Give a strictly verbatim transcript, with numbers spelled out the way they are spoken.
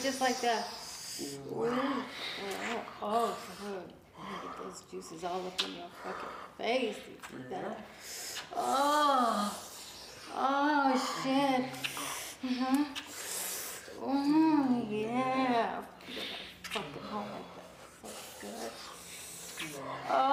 just like that. Ooh. Oh, oh, oh. Get those juices all up in your fucking face. Like that. Oh. Oh, shit. Mm-hmm. Mm, yeah. Fucking home like that. So good. Oh.